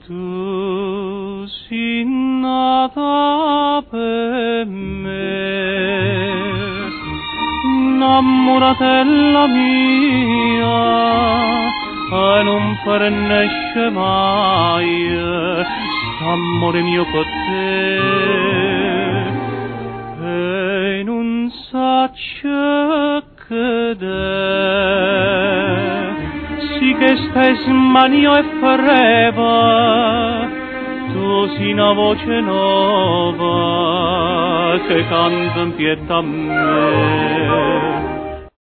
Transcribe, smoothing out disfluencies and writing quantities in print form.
Tu sei nata per me, innamoratella mia, e non farnesce mai st'amore mio con te. E non saccio che sì che stai smanio e fareva, tu sei una voce nuova che canta in pietà a me.